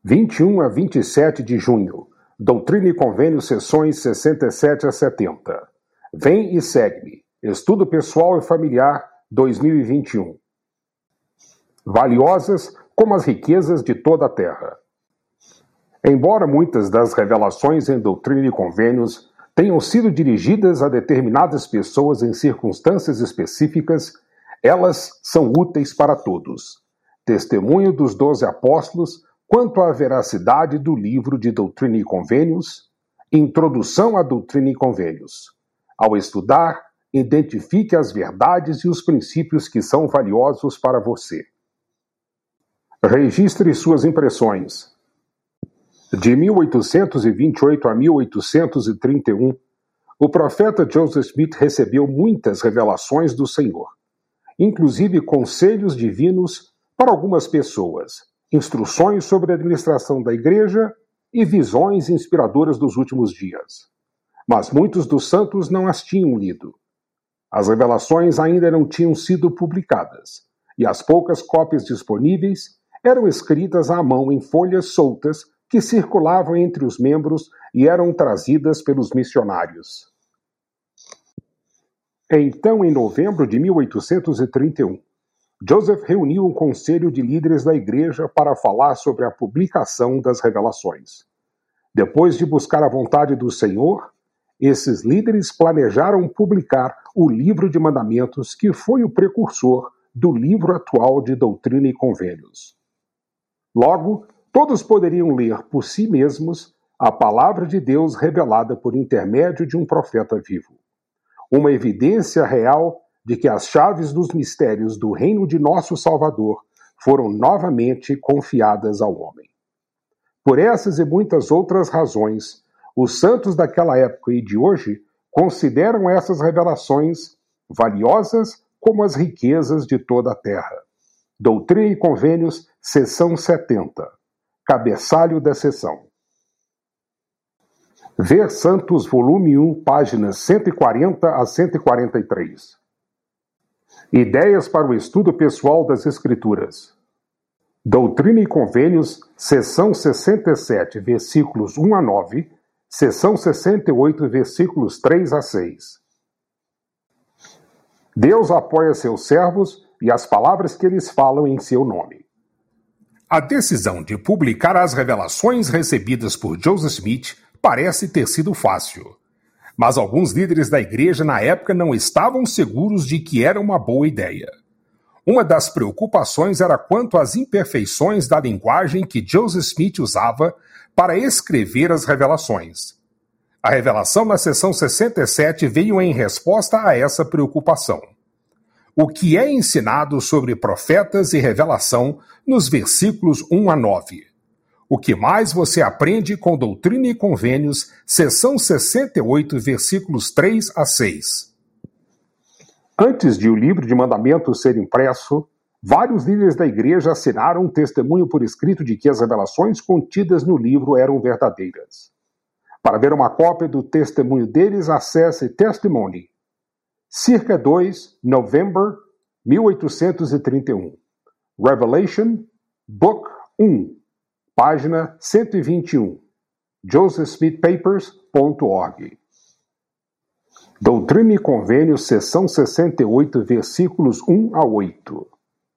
21 a 27 de junho. Doutrina e Convênios, sessões 67 a 70. Vem e segue-me. Estudo Pessoal e Familiar 2021. Valiosas como as riquezas de toda a terra. Embora muitas das revelações em Doutrina e Convênios tenham sido dirigidas a determinadas pessoas em circunstâncias específicas, elas são úteis para todos. Testemunho dos 12 apóstolos quanto à veracidade do livro de Doutrina e Convênios, Introdução à Doutrina e Convênios. Ao estudar, identifique as verdades e os princípios que são valiosos para você. Registre suas impressões. De 1828 a 1831, o profeta Joseph Smith recebeu muitas revelações do Senhor, inclusive conselhos divinos para algumas pessoas, instruções sobre a administração da igreja e visões inspiradoras dos últimos dias. Mas muitos dos santos não as tinham lido. As revelações ainda não tinham sido publicadas, e as poucas cópias disponíveis eram escritas à mão em folhas soltas que circulavam entre os membros e eram trazidas pelos missionários. Então, em novembro de 1831, Joseph reuniu um conselho de líderes da igreja para falar sobre a publicação das revelações. Depois de buscar a vontade do Senhor, esses líderes planejaram publicar o Livro de Mandamentos, que foi o precursor do livro atual de Doutrina e Convênios. Logo, todos poderiam ler por si mesmos a palavra de Deus revelada por intermédio de um profeta vivo. Uma evidência real de que as chaves dos mistérios do reino de nosso Salvador foram novamente confiadas ao homem. Por essas e muitas outras razões, os santos daquela época e de hoje consideram essas revelações valiosas como as riquezas de toda a terra. Doutrina e Convênios, seção 70. Cabeçalho da seção. Ver Santos, volume 1, páginas 140 a 143. Ideias para o estudo pessoal das Escrituras. Doutrina e Convênios, seção 67, versículos 1 a 9, seção 68, versículos 3 a 6. Deus apoia seus servos e as palavras que eles falam em seu nome. A decisão de publicar as revelações recebidas por Joseph Smith parece ter sido fácil. Mas alguns líderes da igreja na época não estavam seguros de que era uma boa ideia. Uma das preocupações era quanto às imperfeições da linguagem que Joseph Smith usava para escrever as revelações. A revelação na seção 67 veio em resposta a essa preocupação. O que é ensinado sobre profetas e revelação nos versículos 1 a 9. O que mais você aprende com Doutrina e Convênios, seção 68, versículos 3 a 6. Antes de o livro de mandamentos ser impresso, vários líderes da igreja assinaram um testemunho por escrito de que as revelações contidas no livro eram verdadeiras. Para ver uma cópia do testemunho deles, acesse Testimony. Circa 2, November 1831. Revelation, Book 1. Página 121, josephsmithpapers.org. Doutrina e Convênios, seção 68, versículos 1 a 8.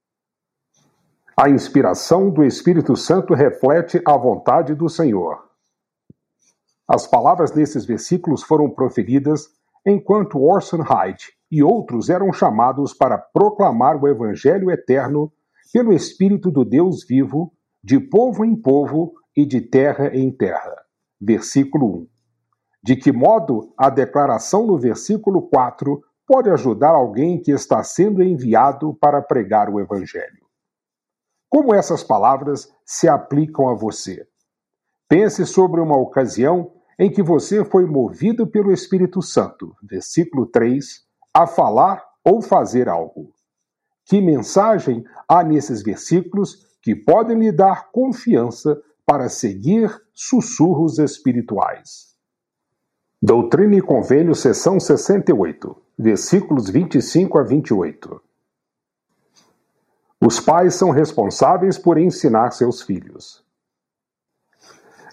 A inspiração do Espírito Santo reflete a vontade do Senhor. As palavras nesses versículos foram proferidas enquanto Orson Hyde e outros eram chamados para proclamar o Evangelho eterno pelo Espírito do Deus vivo, de povo em povo e de terra em terra. Versículo 1. De que modo a declaração no versículo 4 pode ajudar alguém que está sendo enviado para pregar o Evangelho? Como essas palavras se aplicam a você? Pense sobre uma ocasião em que você foi movido pelo Espírito Santo, versículo 3, a falar ou fazer algo. Que mensagem há nesses versículos que podem lhe dar confiança para seguir sussurros espirituais? Doutrina e Convênios, seção 68, versículos 25 a 28. Os pais são responsáveis por ensinar seus filhos.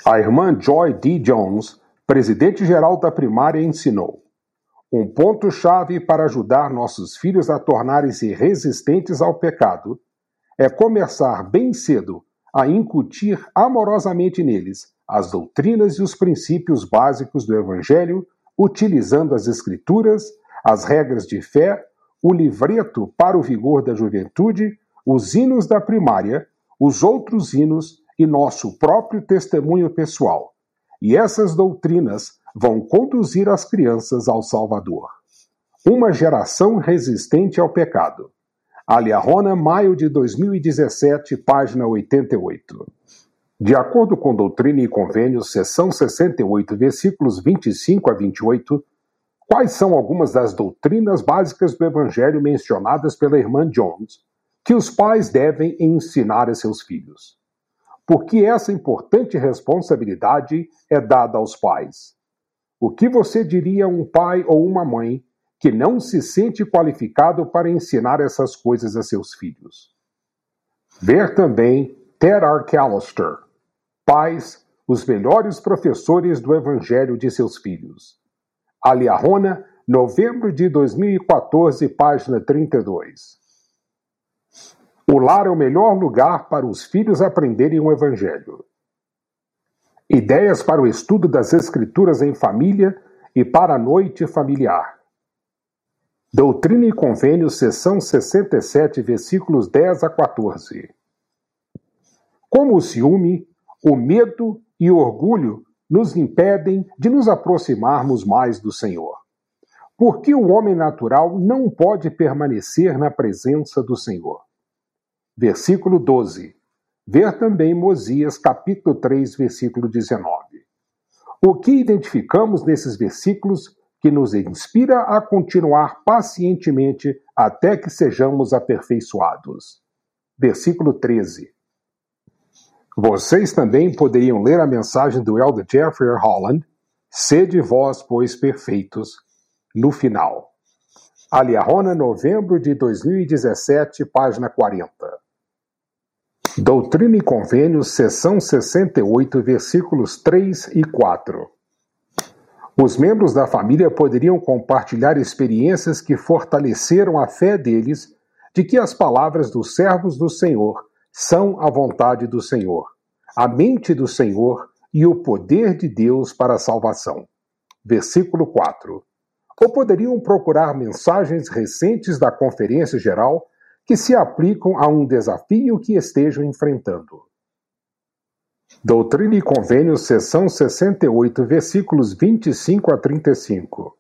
A irmã Joy D. Jones, presidente-geral da primária, ensinou: um ponto-chave para ajudar nossos filhos a tornarem-se resistentes ao pecado é começar bem cedo a incutir amorosamente neles as doutrinas e os princípios básicos do Evangelho, utilizando as Escrituras, as regras de fé, o livreto para o vigor da juventude, os hinos da primária, os outros hinos e nosso próprio testemunho pessoal. E essas doutrinas vão conduzir as crianças ao Salvador. Uma geração resistente ao pecado. Aliahona, maio de 2017, página 88. De acordo com Doutrina e Convênios, seção 68, versículos 25 a 28, quais são algumas das doutrinas básicas do Evangelho mencionadas pela irmã Jones que os pais devem ensinar a seus filhos? Por que essa importante responsabilidade é dada aos pais? O que você diria a um pai ou uma mãe que não se sente qualificado para ensinar essas coisas a seus filhos? Ver também Ted Arcallister, Pais, os melhores professores do Evangelho de seus filhos. Aliahona, novembro de 2014, página 32. O lar é o melhor lugar para os filhos aprenderem o Evangelho. Ideias para o estudo das Escrituras em família e para a noite familiar. Doutrina e Convênios, seção 67, versículos 10 a 14. Como o ciúme, o medo e o orgulho nos impedem de nos aproximarmos mais do Senhor. Porque o homem natural não pode permanecer na presença do Senhor. Versículo 12. Ver também Mosias, capítulo 3, versículo 19. O que identificamos nesses versículos que nos inspira a continuar pacientemente até que sejamos aperfeiçoados? Versículo 13. Vocês também poderiam ler a mensagem do Elder Jeffrey Holland, Sede vós, pois, perfeitos, no final. Aliahona, novembro de 2017, página 40. Doutrina e Convênios, seção 68, versículos 3 e 4. Os membros da família poderiam compartilhar experiências que fortaleceram a fé deles de que as palavras dos servos do Senhor são a vontade do Senhor, a mente do Senhor e o poder de Deus para a salvação. Versículo 4. Ou poderiam procurar mensagens recentes da Conferência Geral que se aplicam a um desafio que estejam enfrentando. Doutrina e Convênios, seção 68, versículos 25 a 35.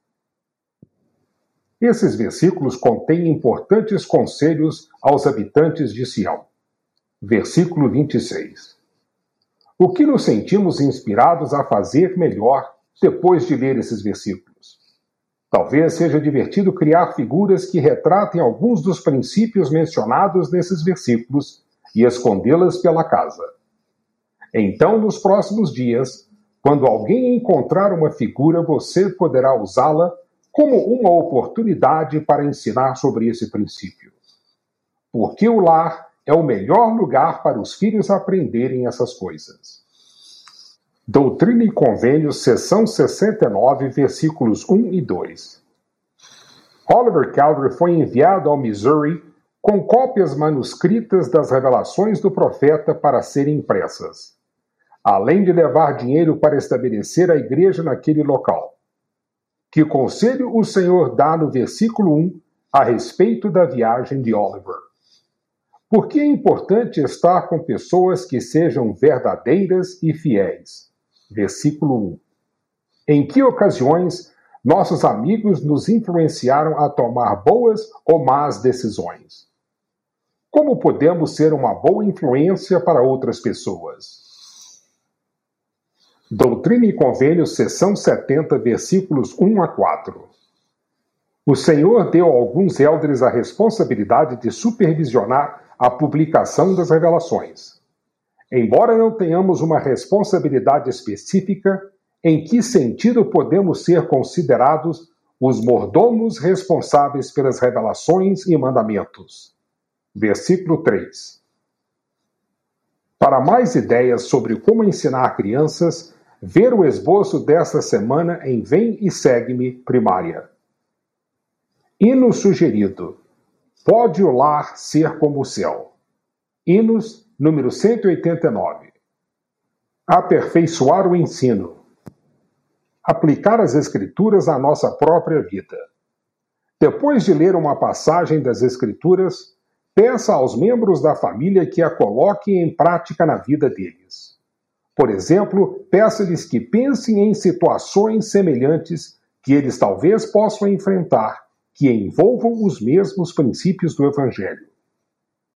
Esses versículos contêm importantes conselhos aos habitantes de Sião. Versículo 26. O que nos sentimos inspirados a fazer melhor depois de ler esses versículos? Talvez seja divertido criar figuras que retratem alguns dos princípios mencionados nesses versículos e escondê-las pela casa. Então, nos próximos dias, quando alguém encontrar uma figura, você poderá usá-la como uma oportunidade para ensinar sobre esse princípio. Porque o lar é o melhor lugar para os filhos aprenderem essas coisas. Doutrina e Convênios, seção 69, versículos 1 e 2. Oliver Cowdery foi enviado ao Missouri com cópias manuscritas das revelações do profeta para serem impressas, além de levar dinheiro para estabelecer a igreja naquele local. Que conselho o Senhor dá no versículo 1 a respeito da viagem de Oliver? Por que é importante estar com pessoas que sejam verdadeiras e fiéis? Versículo 1. Em que ocasiões nossos amigos nos influenciaram a tomar boas ou más decisões? Como podemos ser uma boa influência para outras pessoas? Doutrina e Convênios, seção 70, versículos 1 a 4. O Senhor deu a alguns elders a responsabilidade de supervisionar a publicação das revelações. Embora não tenhamos uma responsabilidade específica, em que sentido podemos ser considerados os mordomos responsáveis pelas revelações e mandamentos? Versículo 3. Para mais ideias sobre como ensinar crianças, ver o esboço desta semana em Vem e Segue-me Primária. Hino sugerido. Pode o lar ser como o céu. Hinos, número 189. Aperfeiçoar o ensino. Aplicar as Escrituras à nossa própria vida. Depois de ler uma passagem das Escrituras, peça aos membros da família que a coloquem em prática na vida deles. Por exemplo, peça-lhes que pensem em situações semelhantes que eles talvez possam enfrentar, que envolvam os mesmos princípios do Evangelho.